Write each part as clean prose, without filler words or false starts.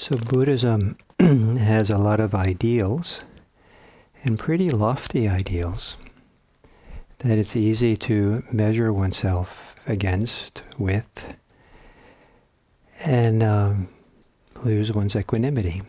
So Buddhism has a lot of ideals, and pretty lofty ideals, that it's easy to measure oneself against, with, and lose one's equanimity.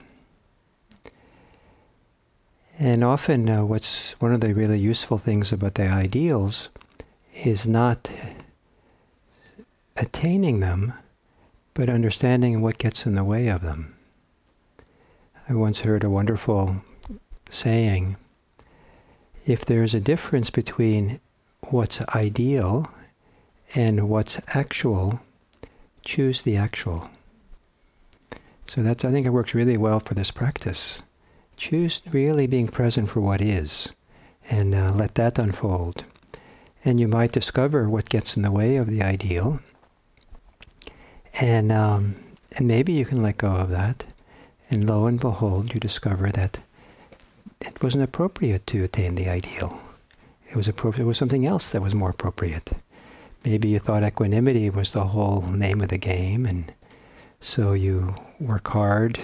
And often what's one of the really useful things about the ideals is not attaining them, but understanding what gets in the way of them. I once heard a wonderful saying, if there's a difference between what's ideal and what's actual, choose the actual. So I think it works really well for this practice. Choose really being present for what is, and let that unfold. And you might discover what gets in the way of the ideal, and maybe you can let go of that, and lo and behold, you discover that it wasn't appropriate to attain the ideal. It was something else that was more appropriate. Maybe you thought equanimity was the whole name of the game, and so you work hard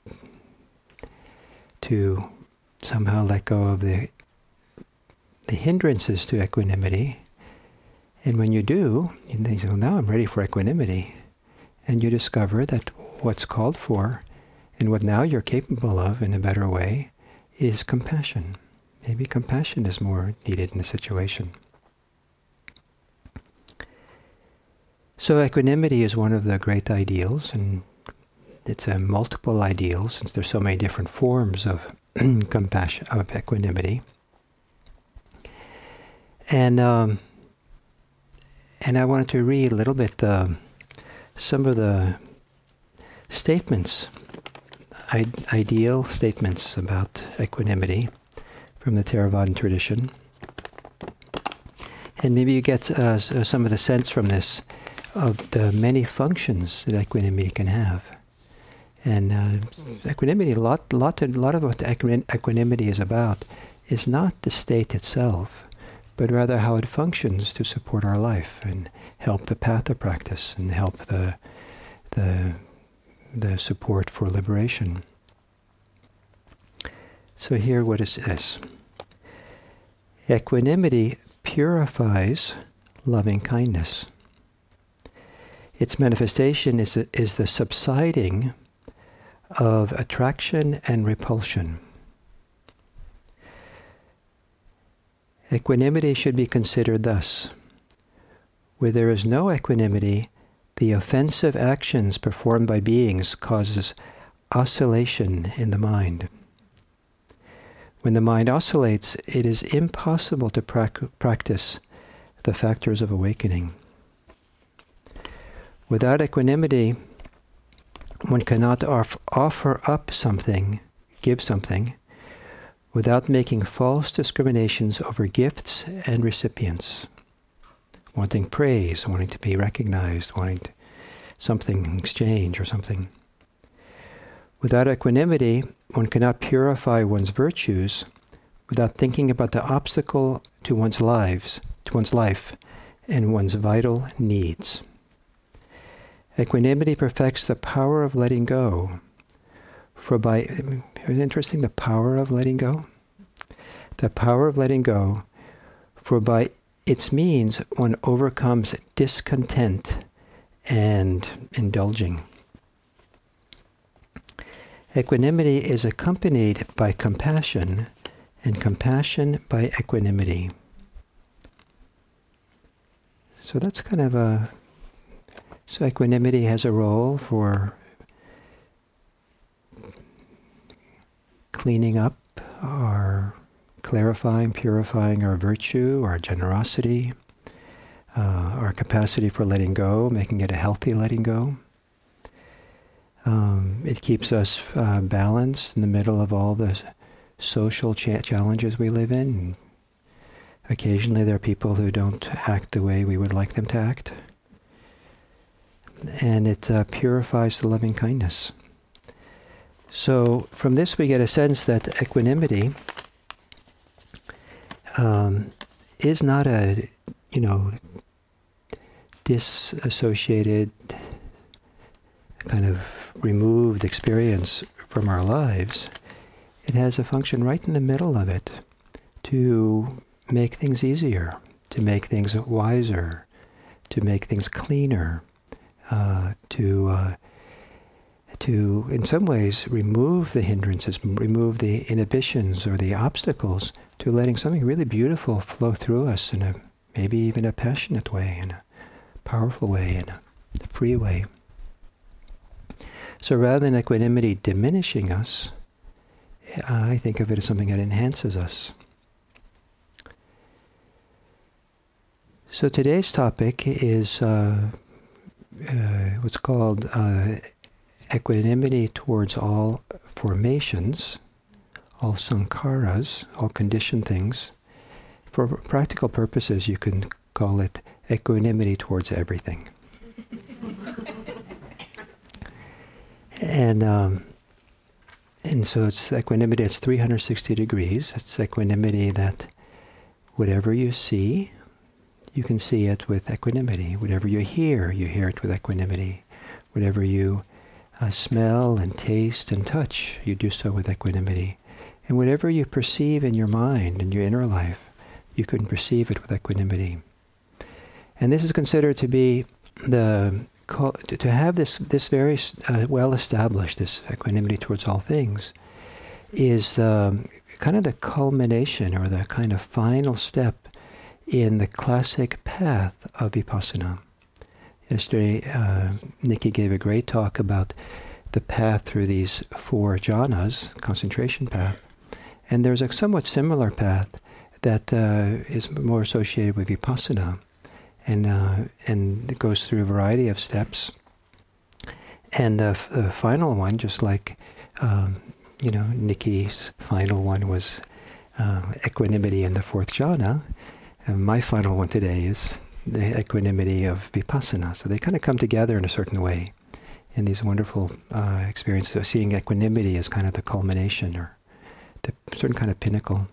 to somehow let go of the hindrances to equanimity. And when you do, you think, well, now I'm ready for equanimity. And you discover that what's called for, and what now you're capable of in a better way, is compassion. Maybe compassion is more needed in the situation. So equanimity is one of the great ideals, and it's a multiple ideal since there's so many different forms of compassion, of equanimity. And I wanted to read a little bit some of the statements, ideal statements about equanimity from the Theravadan tradition. And maybe you get some of the sense from this of the many functions that equanimity can have. And equanimity, a lot of what equanimity is about is not the state itself, but rather how it functions to support our life and help the path of practice and help the support for liberation. So here, what is this? Equanimity purifies loving kindness. Its manifestation is the subsiding of attraction and repulsion. Equanimity should be considered thus. Where there is no equanimity, the offensive actions performed by beings causes oscillation in the mind. When the mind oscillates, it is impossible to practice the factors of awakening. Without equanimity, one cannot offer up something, give something, without making false discriminations over gifts and recipients, wanting praise, wanting to be recognized, wanting something in exchange or something. Without equanimity, one cannot purify one's virtues without thinking about the obstacle to one's life and one's vital needs. Equanimity perfects the power of letting go. Isn't it interesting, the power of letting go? The power of letting go, for by its means one overcomes discontent and indulging. Equanimity is accompanied by compassion, and compassion by equanimity. So that's kind of so equanimity has a role for cleaning up our clarifying, purifying our virtue, our generosity, our capacity for letting go, making it a healthy letting go. It keeps us balanced in the middle of all the social challenges we live in. Occasionally there are people who don't act the way we would like them to act. And it purifies the loving kindness. So from this we get a sense that equanimity is not a, disassociated kind of removed experience from our lives, it has a function right in the middle of it to make things easier, to make things wiser, to make things cleaner, to in some ways remove the hindrances, remove the inhibitions or the obstacles to letting something really beautiful flow through us in a maybe even a passionate way, in a powerful way, in a free way. So rather than equanimity diminishing us, I think of it as something that enhances us. So today's topic is what's called equanimity towards all formations, all sankharas, all conditioned things. For practical purposes, you can call it equanimity towards everything. And so it's equanimity, it's 360 degrees. It's equanimity that whatever you see, you can see it with equanimity. Whatever you hear it with equanimity. Whatever you smell and taste and touch, you do so with equanimity. And whatever you perceive in your mind, in your inner life, you can perceive it with equanimity. And this is considered to be to have this very well established, this equanimity towards all things, is kind of the culmination or the kind of final step in the classic path of Vipassana. Yesterday, Nikki gave a great talk about the path through these 4 jhanas, concentration path, and there's a somewhat similar path that is more associated with Vipassana. And it goes through a variety of steps. And the final one, just like, Nikki's final one was equanimity in the 4th jhana, and my final one today is the equanimity of Vipassana. So they kind of come together in a certain way in these wonderful experiences of seeing equanimity as kind of the culmination or the certain kind of pinnacle.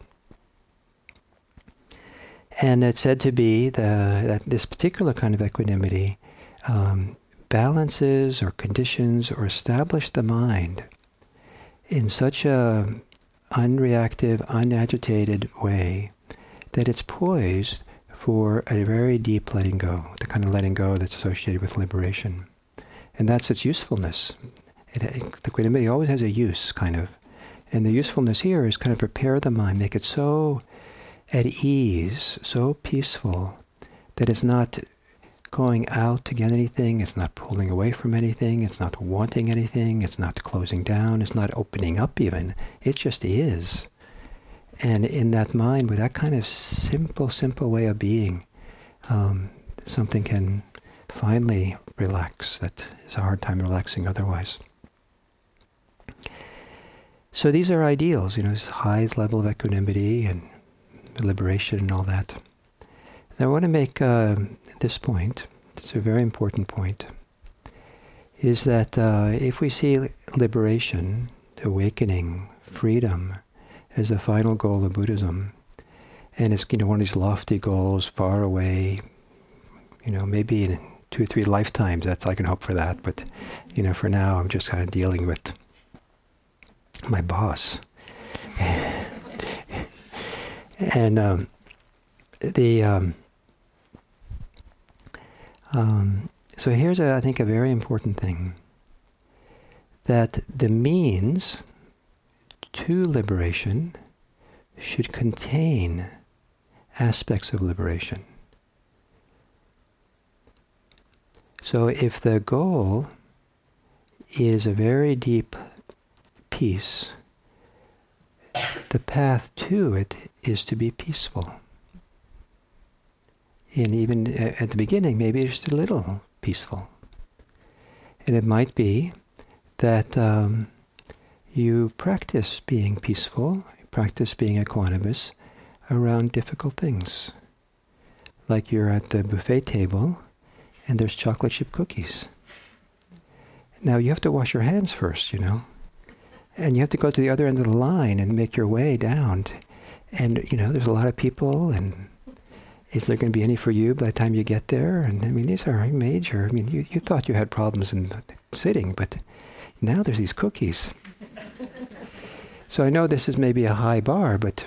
And it's said to be that this particular kind of equanimity balances or conditions or establishes the mind in such a unreactive, unagitated way that it's poised for a very deep letting go, the kind of letting go that's associated with liberation. And that's its usefulness. Equanimity always has a use, kind of. And the usefulness here is kind of prepare the mind, make it so at ease, so peaceful, that it's not going out to get anything, it's not pulling away from anything, it's not wanting anything, it's not closing down, it's not opening up even. It just is. And in that mind, with that kind of simple way of being, something can finally relax that is a hard time relaxing otherwise. So these are ideals, this high level of equanimity and liberation and all that. And I want to make this point, it's a very important point, is that if we see liberation, awakening, freedom as the final goal of Buddhism, and it's one of these lofty goals far away, maybe in 2 or 3 lifetimes, that's I can hope for that, but for now I'm just kind of dealing with my boss. And so here's, I think, a very important thing, that the means to liberation should contain aspects of liberation. So if the goal is a very deep peace, the path to it is to be peaceful. And even at the beginning, maybe just a little peaceful. And it might be that you practice being peaceful, practice being equanimous around difficult things. Like you're at the buffet table and there's chocolate chip cookies. Now you have to wash your hands first, and you have to go to the other end of the line and make your way down. And, there's a lot of people, and is there going to be any for you by the time you get there? And these are major. You thought you had problems in sitting, but, Now there's these cookies. So I know this is maybe a high bar, but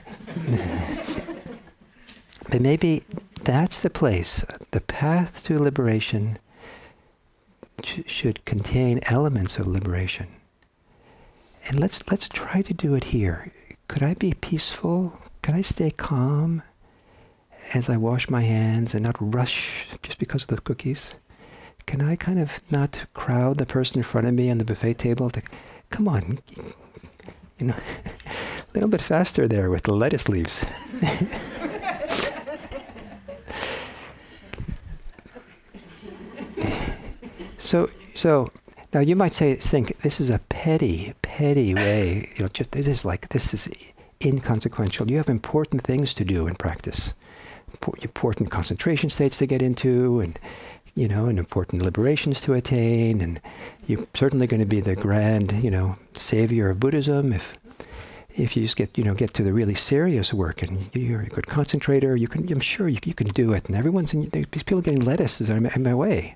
maybe that's the place. The path to liberation should contain elements of liberation. And let's try to do it here. Could I be peaceful? Can I stay calm as I wash my hands and not rush just because of the cookies? Can I kind of not crowd the person in front of me on the buffet table to, come on, a little bit faster there with the lettuce leaves. So now you might think this is a petty way. This is inconsequential. You have important things to do in practice, important concentration states to get into, and important liberations to attain. And you're certainly going to be the grand, savior of Buddhism if you just get to the really serious work, and you're a good concentrator. I'm sure you can do it. And these people getting lettuces are in my way.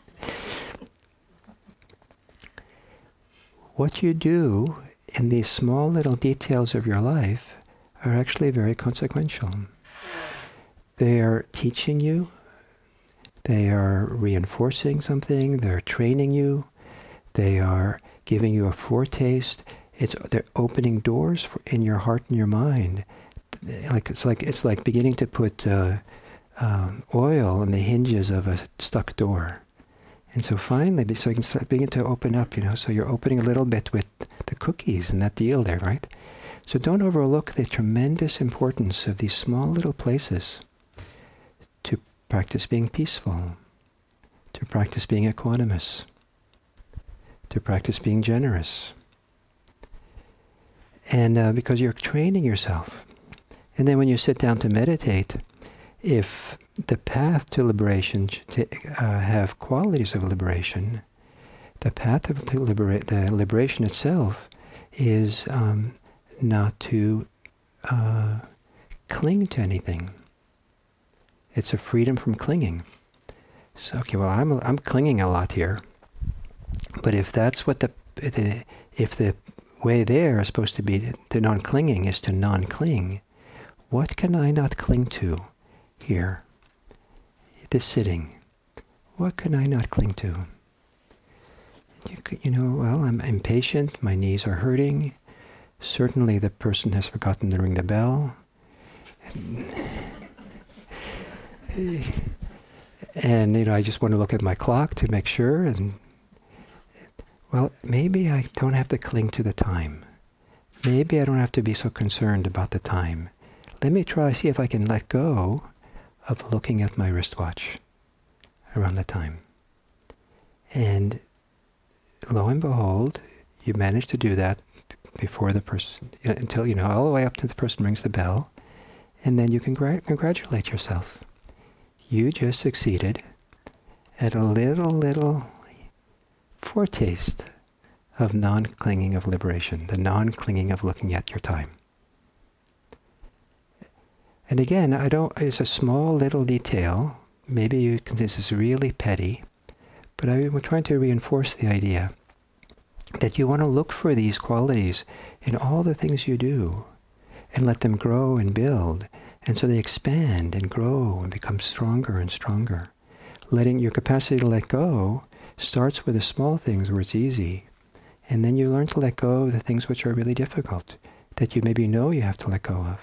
What you do in these small little details of your life are actually very consequential. They are teaching you, they are reinforcing something, they're training you, they are giving you a foretaste. They're opening doors in your heart and your mind. It's like beginning to put oil on the hinges of a stuck door. And so finally, so you can start begin to open up, so you're opening a little bit with the cookies and that deal there, right? So don't overlook the tremendous importance of these small little places to practice being peaceful, to practice being equanimous, to practice being generous. And because you're training yourself. And then when you sit down to meditate, if the path to liberation have qualities of liberation, the path of the liberation itself is not to cling to anything. It's a freedom from clinging. So, okay, well, I'm clinging a lot here, but if that's what if the way there is supposed to be to non-clinging is to non-cling, what can I not cling to here? This sitting, what can I not cling to? Well, I'm impatient, my knees are hurting, certainly the person has forgotten to ring the bell, and I just want to look at my clock to make sure, and well, maybe I don't have to cling to the time. Maybe I don't have to be so concerned about the time. Let me see if I can let go of looking at my wristwatch around the time. And lo and behold, you manage to do that before the person, until, all the way up to the person rings the bell, and then you can congratulate yourself. You just succeeded at a little foretaste of non-clinging of liberation, the non-clinging of looking at your time. And again, it's a small little detail. Maybe this is really petty, but I'm trying to reinforce the idea that you want to look for these qualities in all the things you do and let them grow and build. And so they expand and grow and become stronger and stronger. Letting your capacity to let go starts with the small things where it's easy. And then you learn to let go of the things which are really difficult, that you maybe know you have to let go of.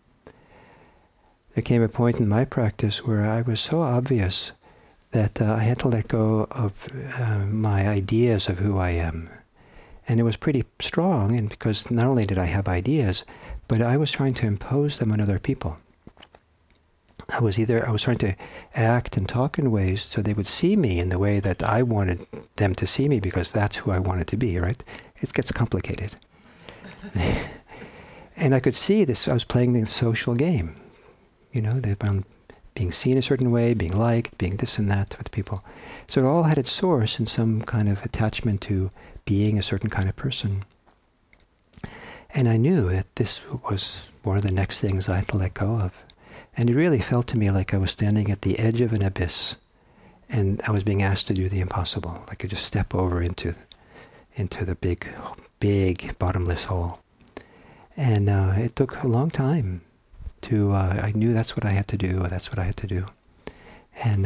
There came a point in my practice where I was so obvious that I had to let go of my ideas of who I am. And it was pretty strong, and because not only did I have ideas, but I was trying to impose them on other people. I was trying to act and talk in ways so they would see me in the way that I wanted them to see me, because that's who I wanted to be, right? It gets complicated. And I could see this, I was playing the social game. Being seen a certain way, being liked, being this and that with people. So it all had its source in some kind of attachment to being a certain kind of person. And I knew that this was one of the next things I had to let go of. And it really felt to me like I was standing at the edge of an abyss, and I was being asked to do the impossible. Like I just step over into into the big bottomless hole. And it took a long time to, I knew that's what I had to do, And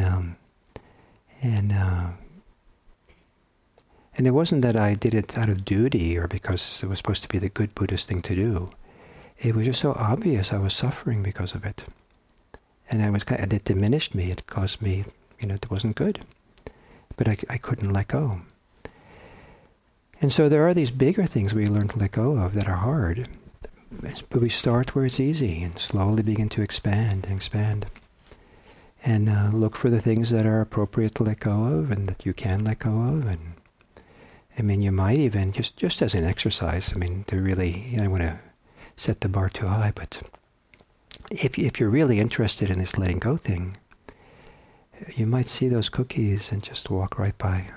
it wasn't that I did it out of duty or because it was supposed to be the good Buddhist thing to do. It was just so obvious I was suffering because of it. And it diminished me. It caused me, it wasn't good. But I couldn't let go. And so there are these bigger things we learn to let go of that are hard. But we start where it's easy and slowly begin to expand and expand. And look for the things that are appropriate to let go of and that you can let go of. And I mean, you might even, just as an exercise, to really, I don't want to set the bar too high, but if you're really interested in this letting go thing, you might see those cookies and just walk right by.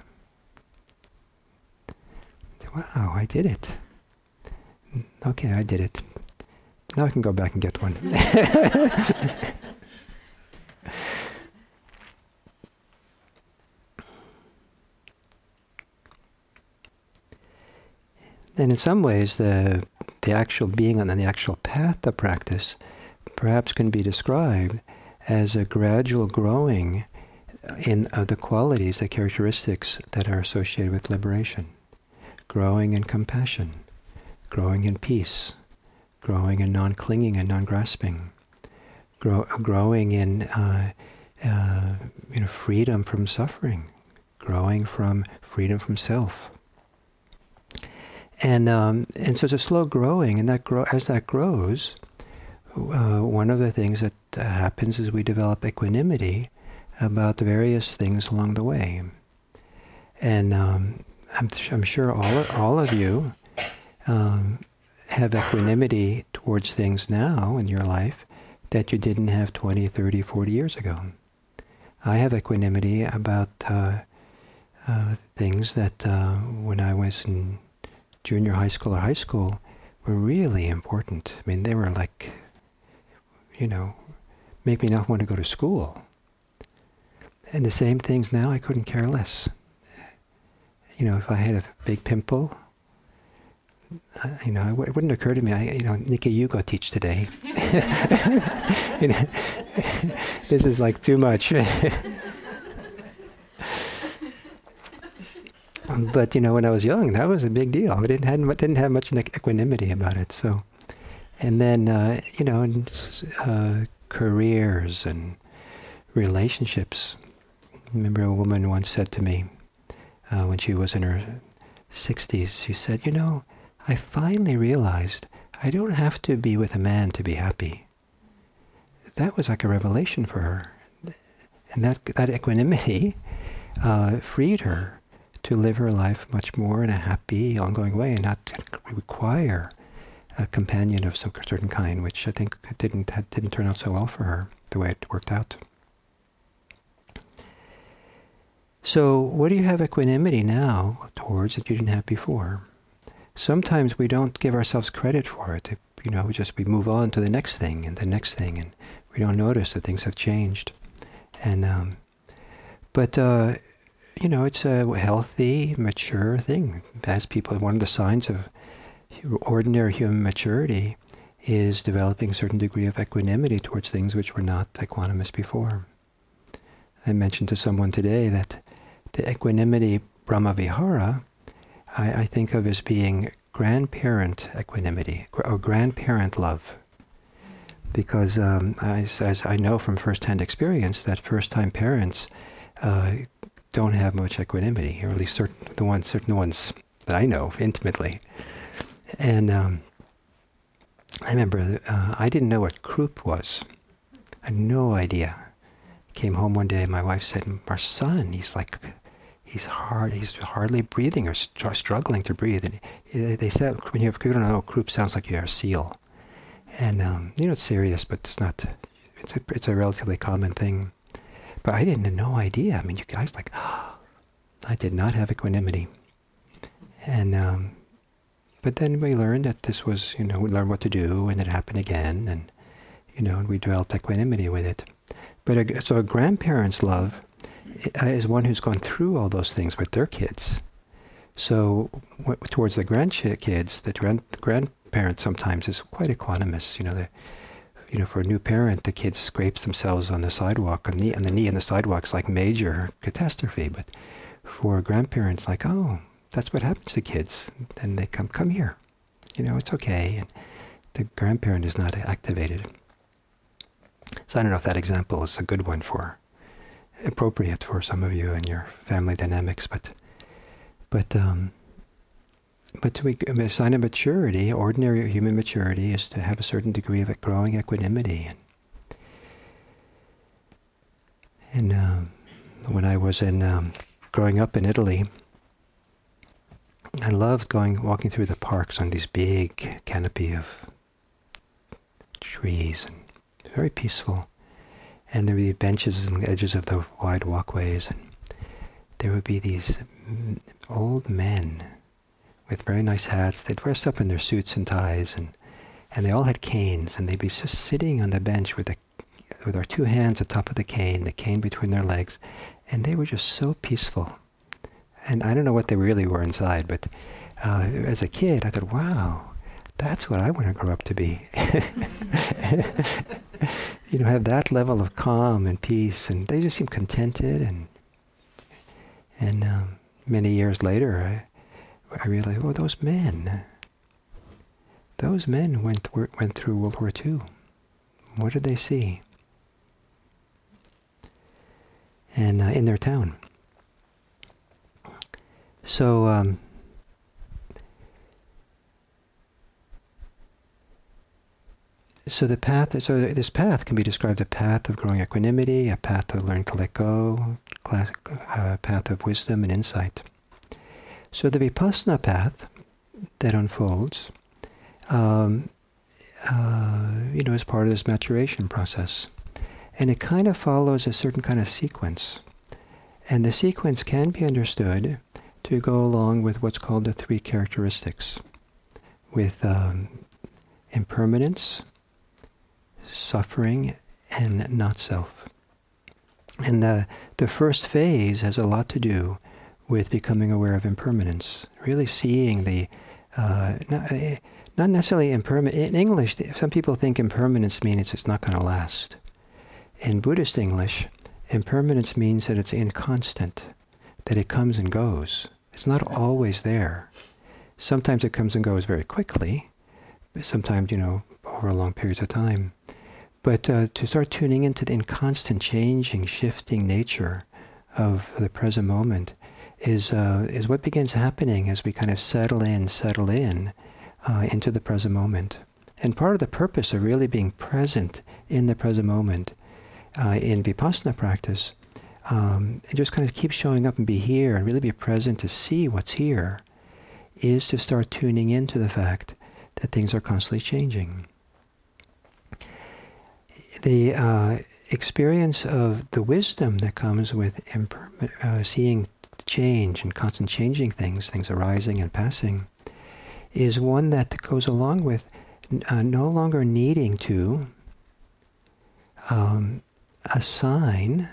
Wow, I did it. Okay, I did it. Now I can go back and get one. And in some ways, the actual being on the actual path of practice perhaps can be described as a gradual growing of the qualities, the characteristics that are associated with liberation. Growing in compassion, growing in peace, growing in non-clinging and non-grasping, growing in freedom from suffering, growing from freedom from self. And so it's a slow growing, and as that grows, one of the things that happens is we develop equanimity about the various things along the way. And I'm sure all of you have equanimity towards things now in your life that you didn't have 20, 30, 40 years ago. I have equanimity about things that when I was in junior high school or high school were really important. They were like, make me not want to go to school. And the same things now, I couldn't care less. If I had a big pimple, it wouldn't occur to me, Nikki, you go teach today. This is like too much. But, when I was young, that was a big deal. I didn't have much equanimity about it. So, and then, careers and relationships. I remember a woman once said to me, when she was in her 60s, she said, I finally realized I don't have to be with a man to be happy. That was like a revelation for her. And that equanimity freed her to live her life much more in a happy, ongoing way and not require a companion of some certain kind, which I think didn't turn out so well for her, the way it worked out. So what do you have equanimity now towards that you didn't have before? Sometimes we don't give ourselves credit for it. We move on to the next thing, and we don't notice that things have changed. And it's a healthy, mature thing. As people, one of the signs of ordinary human maturity is developing a certain degree of equanimity towards things which were not equanimous before. I mentioned to someone today that the equanimity Brahmavihara, I think of as being grandparent equanimity, or grandparent love. Because as I know from first-hand experience, that first-time parents don't have much equanimity, or at least certain ones that I know intimately. And I remember I didn't know what croup was. I had no idea. Came home one day, my wife said, "Our son, he's hardly breathing or struggling to breathe." And they said, when you don't know, croup sounds like you're a seal. And it's serious, but it's not. It's a relatively common thing. But I didn't have no idea. You guys I did not have equanimity. And but then we learned that this was, we learned what to do, and it happened again, and we developed equanimity with it. But so a grandparent's love is one who's gone through all those things with their kids. So towards the grandkids, the grandparent sometimes is quite equanimous. For a new parent, the kid scrapes themselves on the sidewalk, and the knee on the sidewalk's like major catastrophe. But for grandparents, like, oh, that's what happens to kids. Then they come here. It's okay. And the grandparent is not activated. So I don't know if that example is a good one appropriate for some of you and your family dynamics, but a sign of maturity, ordinary human maturity, is to have a certain degree of growing equanimity. And when I was growing up in Italy, I loved walking through the parks on these big canopy of trees, and very peaceful. And there would be benches on the edges of the wide walkways, and there would be these old men with very nice hats. They'd dressed up in their suits and ties, and they all had canes, and they'd be just sitting on the bench with our two hands atop of the cane between their legs, and they were just so peaceful. And I don't know what they really were inside, but as a kid, I thought, wow, that's what I want to grow up to be. Have that level of calm and peace, and they just seem contented. And many years later, I realized, oh, those men went through World War II. What did they see? And in their town. So this path can be described a path of growing equanimity, a path of learning to let go, a path of wisdom and insight. So the Vipassana path that unfolds, is part of this maturation process. And it kind of follows a certain kind of sequence. And the sequence can be understood to go along with what's called the three characteristics, with impermanence, suffering, and not self. And the first phase has a lot to do with becoming aware of impermanence, really seeing the, not necessarily impermanent. In English, some people think impermanence means it's not going to last. In Buddhist English, impermanence means that it's inconstant, that it comes and goes. It's not always there. Sometimes it comes and goes very quickly, sometimes, over long periods of time. But to start tuning into the inconstant, changing, shifting nature of the present moment is what begins happening as we kind of settle in into the present moment. And part of the purpose of really being present in the present moment in Vipassana practice, and just kind of keep showing up and be here and really be present to see what's here, is to start tuning into the fact that things are constantly changing. The experience of the wisdom that comes with seeing change and constant changing things arising and passing, is one that goes along with no longer needing to assign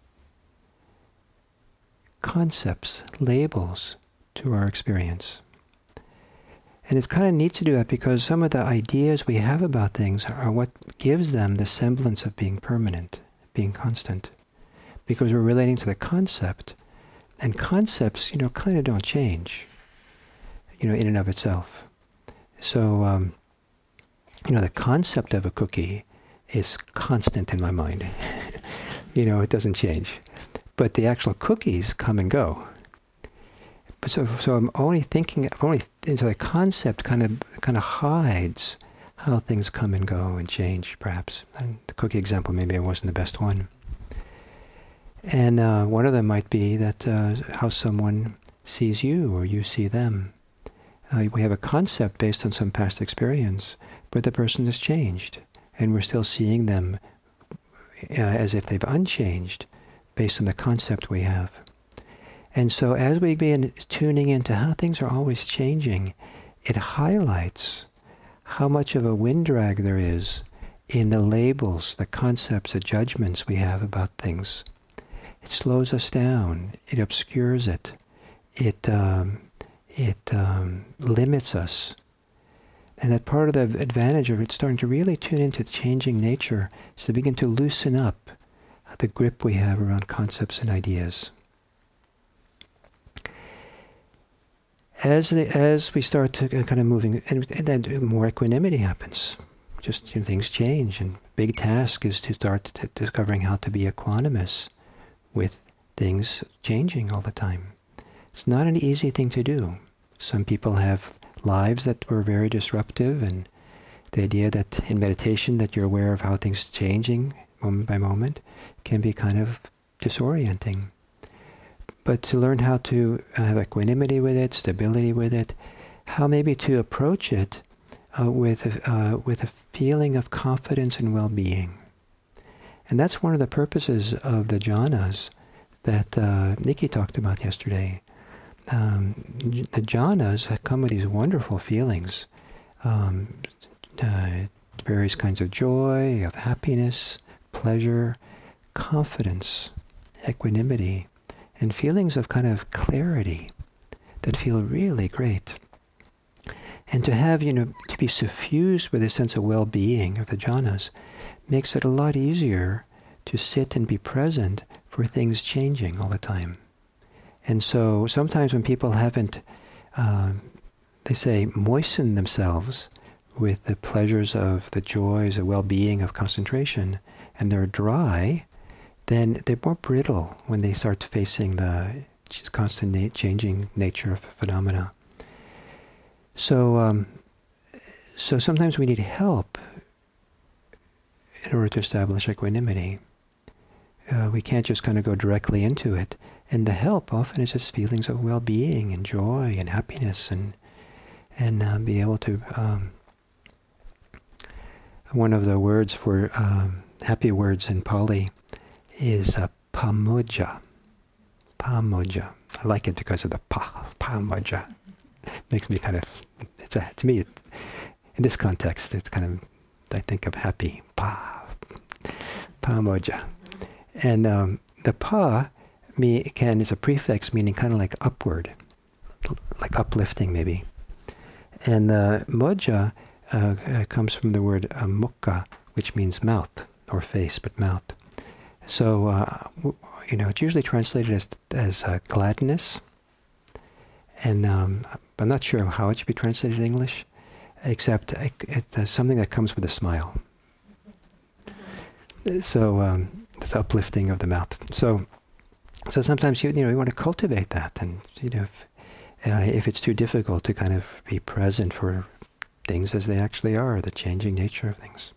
concepts, labels to our experience. And it's kind of neat to do that because some of the ideas we have about things are what gives them the semblance of being permanent, being constant. Because we're relating to the concept, and concepts, kind of don't change, in and of itself. So, the concept of a cookie is constant in my mind. It doesn't change. But the actual cookies come and go. So I'm only thinking, so the concept kind of hides how things come and go and change, perhaps. And the cookie example, maybe it wasn't the best one. And one of them might be that how someone sees you or you see them. We have a concept based on some past experience, but the person has changed, and we're still seeing them as if they've unchanged based on the concept we have. And so as we begin tuning into how things are always changing, it highlights how much of a wind drag there is in the labels, the concepts, the judgments we have about things. It slows us down. It obscures it. It it limits us. And that part of the advantage of it starting to really tune into changing nature is to begin to loosen up the grip we have around concepts and ideas. As we start to kind of moving, and then more equanimity happens. Just things change, and big task is to start discovering how to be equanimous with things changing all the time. It's not an easy thing to do. Some people have lives that were very disruptive, and the idea that in meditation that you're aware of how things are changing moment by moment can be kind of disorienting. But to learn how to have equanimity with it, stability with it, how maybe to approach it with a feeling of confidence and well-being. And that's one of the purposes of the jhanas that Nikki talked about yesterday. The jhanas come with these wonderful feelings, various kinds of joy, of happiness, pleasure, confidence, equanimity, and feelings of kind of clarity that feel really great. And to have, to be suffused with a sense of well-being of the jhanas makes it a lot easier to sit and be present for things changing all the time. And so sometimes when people haven't, they say, moistened themselves with the pleasures of the joys, the well-being of concentration, and they're dry, then they're more brittle when they start facing the constant changing nature of phenomena. So sometimes we need help in order to establish equanimity. We can't just kind of go directly into it. And the help often is just feelings of well-being and joy and happiness, and be able to. One of the words for happy words in Pali is pamoja. Pamoja. I like it because of the pamoja. Makes me kind of. To me, in this context, it's kind of. I think of happy. Pamoja, and the pa. Is a prefix meaning kind of like upward, like uplifting maybe. And moja comes from the word mukha, which means mouth or face, but mouth. So, it's usually translated as gladness. And I'm not sure how it should be translated in English, except it's something that comes with a smile. So it's uplifting of the mouth. So sometimes you want to cultivate that, and if it's too difficult to kind of be present for things as they actually are, the changing nature of things.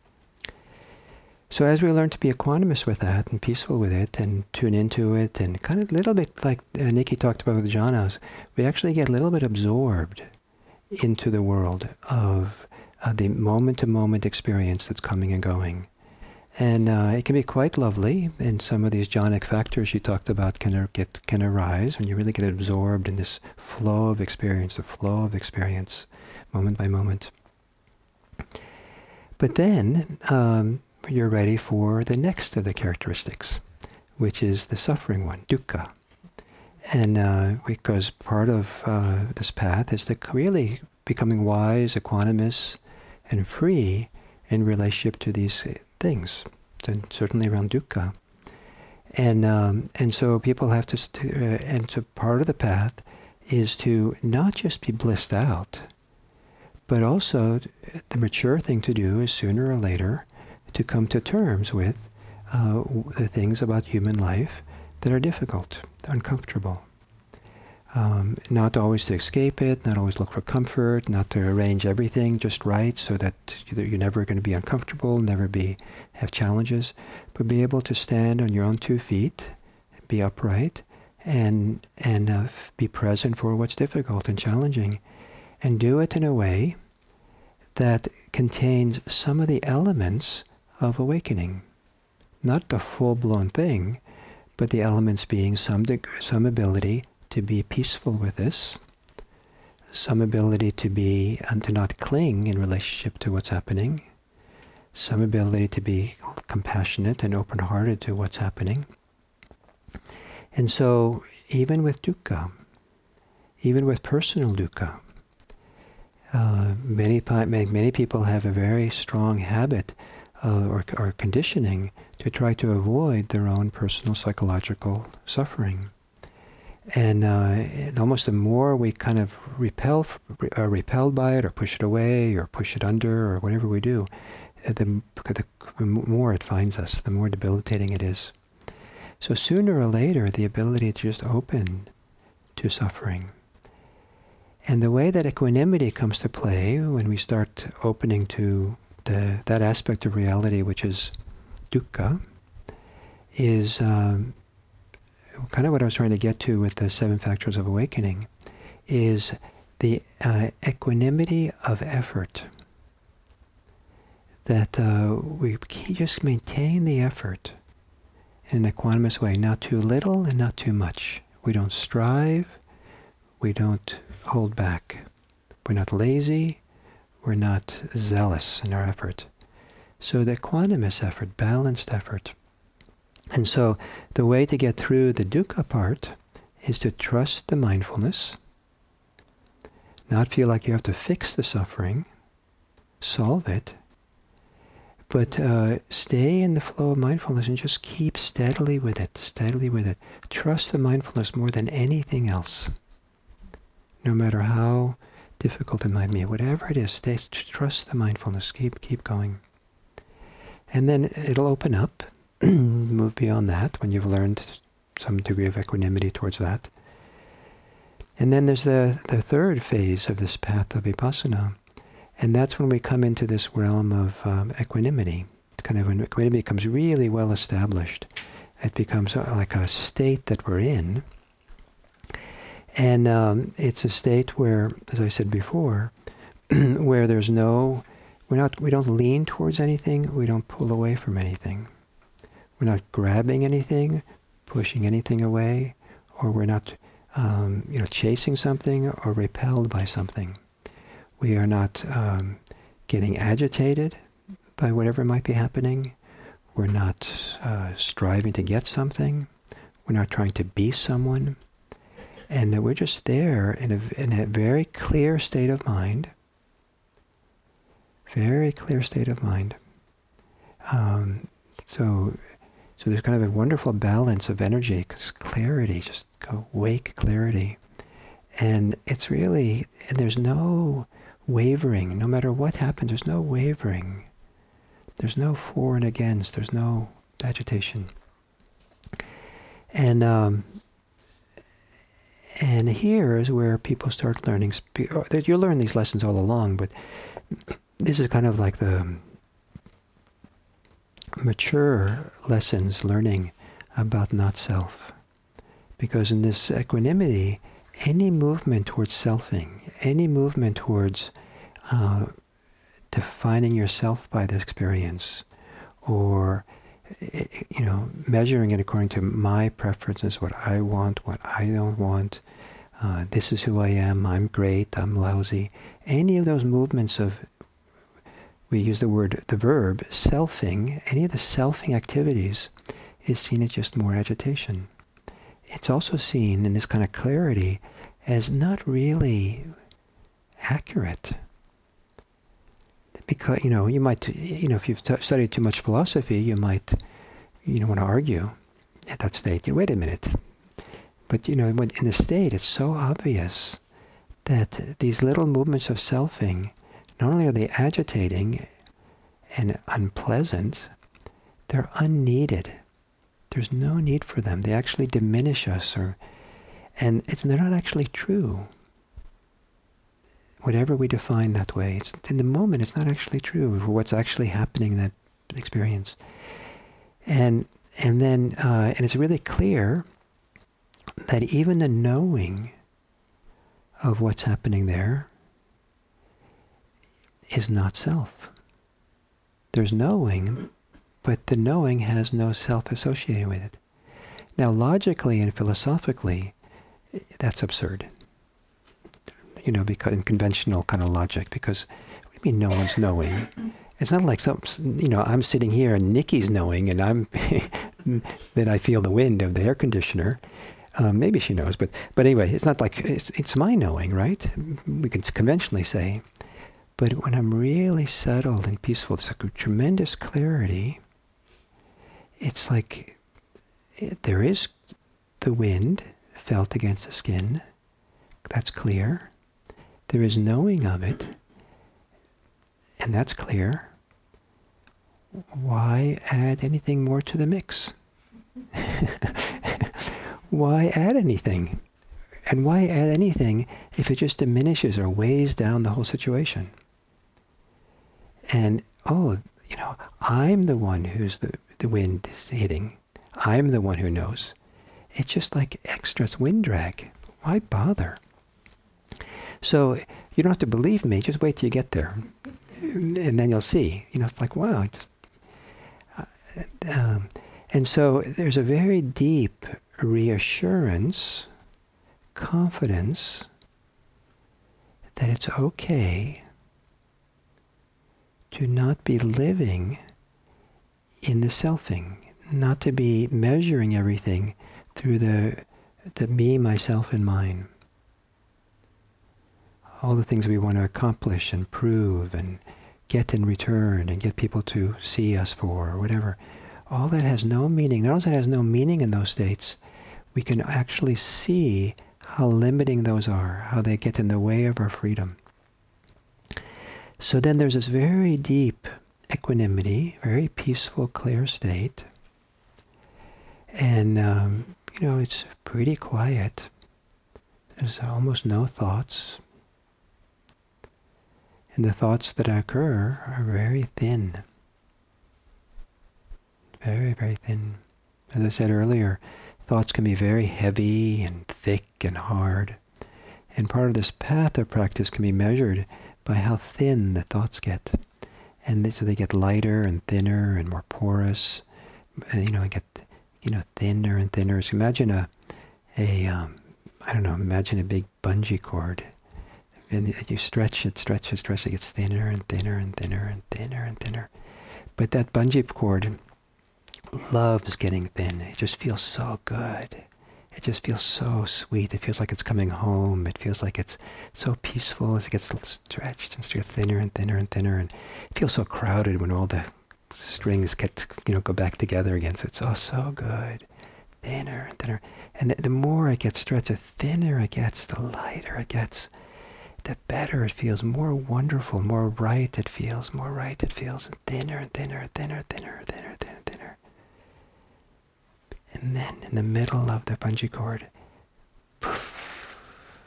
So as we learn to be equanimous with that and peaceful with it and tune into it, and kind of a little bit like Nikki talked about with the jhanas, we actually get a little bit absorbed into the world of the moment-to-moment experience that's coming and going. And it can be quite lovely, and some of these jhanic factors you talked about can arise when you really get absorbed in this flow of experience, moment by moment. But then you're ready for the next of the characteristics, which is the suffering one, dukkha. And because part of this path is to really becoming wise, equanimous, and free in relationship to these things, and certainly around dukkha. And so people have to, and so part of the path is to not just be blissed out, but also the mature thing to do is sooner or later to come to terms with the things about human life that are difficult, uncomfortable. Not always to escape it, not always look for comfort, not to arrange everything just right so that you're never going to be uncomfortable, never have challenges, but be able to stand on your own 2 feet, be upright, and be present for what's difficult and challenging, and do it in a way that contains some of the elements of awakening. Not the full-blown thing, but the elements being some ability to be peaceful with this, some ability to be and to not cling in relationship to what's happening, some ability to be compassionate and open-hearted to what's happening. And so even with dukkha, even with personal dukkha. Many people have a very strong habit or conditioning to try to avoid their own personal psychological suffering. And almost the more we kind of are repelled by it, or push it away, or push it under, or whatever we do, the more it finds us, the more debilitating it is. So sooner or later, the ability to just open to suffering. And the way that equanimity comes to play when we start opening to that aspect of reality which is dukkha is kind of what I was trying to get to with the 7 factors of awakening, is the equanimity of effort. That we just maintain the effort in an equanimous way, not too little and not too much. We don't strive, we don't hold back. We're not lazy, we're not zealous in our effort. So the equanimous effort, balanced effort. And so the way to get through the dukkha part is to trust the mindfulness, not feel like you have to fix the suffering, solve it, but stay in the flow of mindfulness and just keep steadily with it. Trust the mindfulness more than anything else. No matter how difficult it might be, whatever it is, trust the mindfulness. Keep going. And then it'll open up, move beyond that when you've learned some degree of equanimity towards that. And then there's the third phase of this path of vipassana. And that's when we come into this realm of equanimity. Kind of when equanimity becomes really well established. It becomes like a state that we're in. And it's a state where, as I said before, where there's we don't lean towards anything, we don't pull away from anything. We're not grabbing anything, pushing anything away, or we're not chasing something or repelled by something. We are not getting agitated by whatever might be happening. We're not striving to get something. We're not trying to be someone. And we're just there in a very clear state of mind. Very clear state of mind. So there's kind of a wonderful balance of energy, clarity, just awake clarity. And it's really, and there's no wavering. No matter what happens, there's no wavering. There's no for and against. There's no agitation. And here is where people start learning. You'll learn these lessons all along, but this is kind of like the mature lessons learning about not self. Because in this equanimity, any movement towards selfing, any movement towards defining yourself by the experience, or measuring it according to my preferences, what I want, what I don't want, this is who I am, I'm great, I'm lousy. Any of those movements of, we use the verb, selfing, any of the selfing activities is seen as just more agitation. It's also seen in this kind of clarity as not really accurate. Because, you might, if you've studied too much philosophy, you might, want to argue at that state. Wait a minute. But, in the state, it's so obvious that these little movements of selfing, not only are they agitating and unpleasant, they're unneeded. There's no need for them. They actually diminish us, and they're not actually true. Whatever we define that way, it's in the moment. It's not actually true for what's actually happening in that experience, and then it's really clear that even the knowing of what's happening there is not self. There's knowing, but the knowing has no self associated with it. Now, logically and philosophically, that's absurd. Because in conventional kind of logic, because what do you mean no one's knowing? It's not like I'm sitting here and Nikki's knowing, and I'm that I feel the wind of the air conditioner. Maybe she knows, but anyway, it's not like, it's my knowing, right? We can conventionally say. But when I'm really settled and peaceful, it's like a tremendous clarity. It's like there is the wind felt against the skin. That's clear. There is knowing of it, and that's clear. Why add anything more to the mix? Why add anything? And why add anything if it just diminishes or weighs down the whole situation? And, I'm the one who's the wind is hitting. I'm the one who knows. It's just like extra, it's wind drag. Why bother? So you don't have to believe me, just wait till you get there. And then you'll see. It's like, wow. And so there's a very deep reassurance, confidence that it's okay to not be living in the selfing, not to be measuring everything through the me, myself, and mine. All the things we want to accomplish and prove and get in return and get people to see us for or whatever. All that has no meaning. Not only that it has no meaning in those states, we can actually see how limiting those are, how they get in the way of our freedom. So then there's this very deep equanimity, very peaceful, clear state. And, it's pretty quiet. There's almost no thoughts. And the thoughts that occur are very thin. Very, very thin. As I said earlier, thoughts can be very heavy and thick and hard. And part of this path of practice can be measured by how thin the thoughts get. And so they get lighter and thinner and more porous. And, get, thinner and thinner. So imagine imagine a big bungee cord. And you stretch it, it gets thinner and thinner and thinner and thinner and thinner. But that bungee cord loves getting thin. It just feels so good. It just feels so sweet. It feels like it's coming home. It feels like it's so peaceful as it gets stretched and gets thinner and thinner and thinner. And it feels so crowded when all the strings go back together again. So it's so good. Thinner and thinner. And the more it gets stretched, the thinner it gets, the lighter it gets. The better it feels, more wonderful, more right it feels, and thinner and thinner and thinner, thinner, thinner, thinner, thinner. And then in the middle of the bungee cord, poof,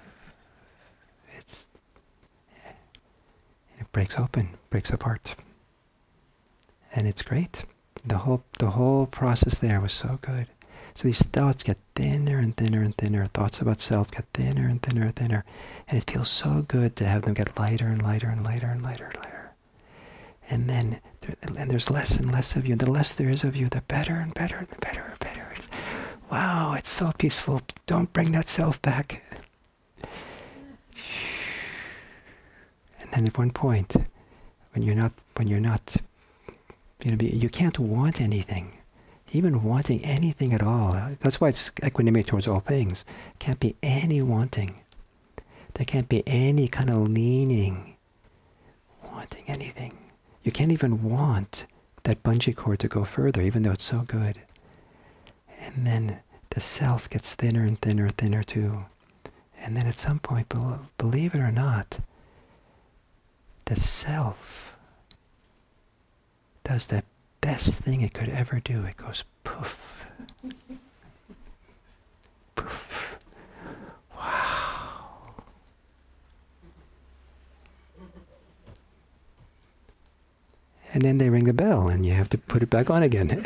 it breaks open, breaks apart. And it's great. The whole process there was so good. So these thoughts get thinner and thinner and thinner. Thoughts about self get thinner and thinner and thinner. And it feels so good to have them get lighter and lighter and lighter and lighter and lighter. And then there's less and less of you. And the less there is of you, the better and better and better and better. Wow, it's so peaceful. Don't bring that self back. And then at one point, when you're not, you can't want anything. Even wanting anything at all. That's why it's equanimity towards all things. Can't be any wanting. There can't be any kind of leaning, wanting anything. You can't even want that bungee cord to go further, even though it's so good. And then the self gets thinner and thinner and thinner too. And then at some point, believe it or not, the self does the best thing it could ever do. It goes poof. Poof. Wow. And then they ring the bell and you have to put it back on again.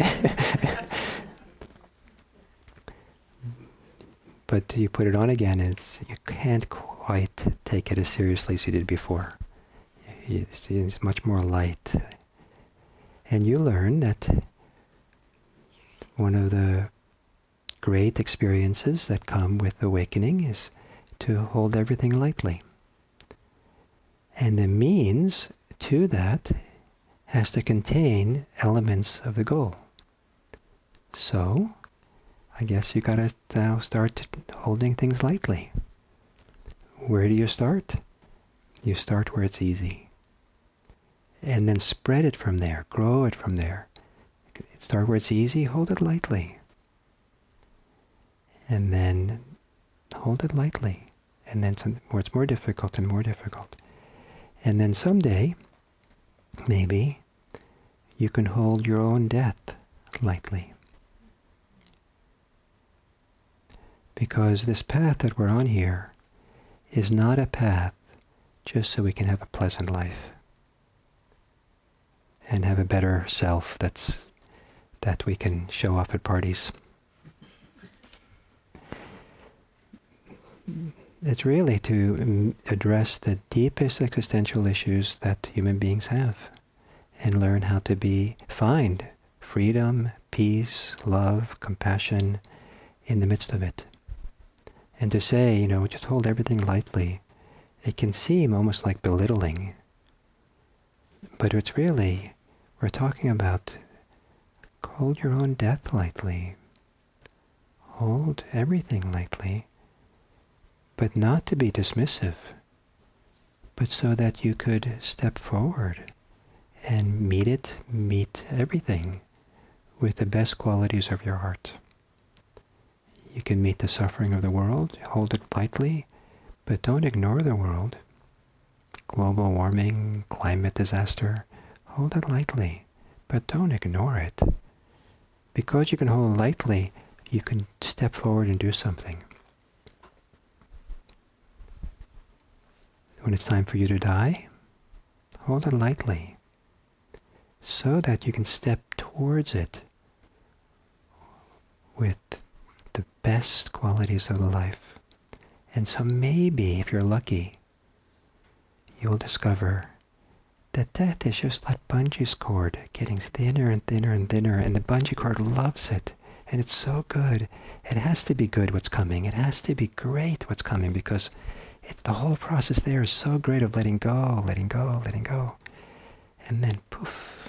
But you put it on again, you can't quite take it as seriously as you did before. It's much more light. And you learn that one of the great experiences that come with awakening is to hold everything lightly. And the means to that has to contain elements of the goal. So, I guess you gotta now start holding things lightly. Where do you start? You start where it's easy. And then spread it from there, grow it from there. Start where it's easy, hold it lightly. And then hold it lightly. And then where it's more difficult and more difficult. And then someday, maybe, you can hold your own death lightly. Because this path that we're on here is not a path just so we can have a pleasant life and have a better self that we can show off at parties. It's really to address the deepest existential issues that human beings have and learn how to find freedom, peace, love, compassion in the midst of it. And to say, just hold everything lightly, it can seem almost like belittling. But it's really, we're talking about hold your own death lightly. Hold everything lightly. But not to be dismissive, but so that you could step forward and meet everything with the best qualities of your heart. You can meet the suffering of the world, hold it lightly, but don't ignore the world. Global warming, climate disaster, hold it lightly, but don't ignore it. Because you can hold it lightly, you can step forward and do something. When it's time for you to die, hold it lightly, so that you can step towards it with the best qualities of the life. And so maybe, if you're lucky, you'll discover that death is just that bungee cord getting thinner and thinner and thinner, and the bungee cord loves it, and it's so good. It has to be good what's coming. It has to be great what's coming, because the whole process there is so great of letting go, letting go, letting go. And then poof.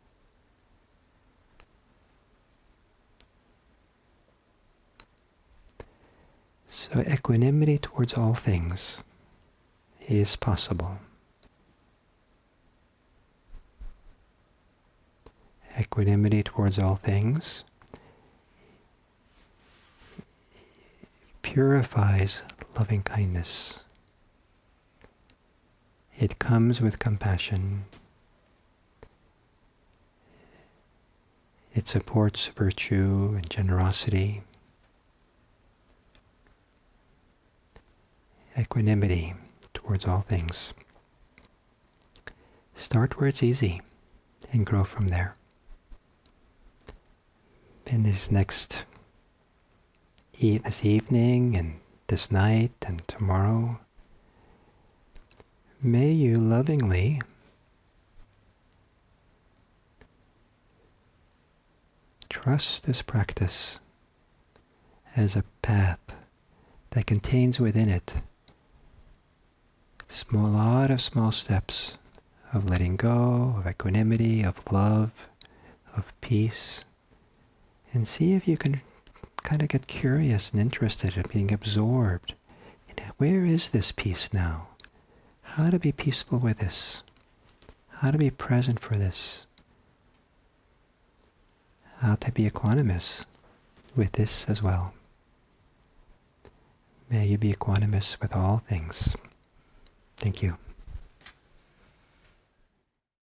So equanimity towards all things is possible. Equanimity towards all things purifies loving kindness. It comes with compassion. It supports virtue and generosity. Equanimity towards all things. Start where it's easy and grow from there. In this evening and this night and tomorrow, may you lovingly trust this practice as a path that contains within it a lot of small steps of letting go, of equanimity, of love, of peace, and see if you can kind of get curious and interested in being absorbed in where is this peace now? How to be peaceful with this? How to be present for this? How to be equanimous with this as well. May you be equanimous with all things. Thank you.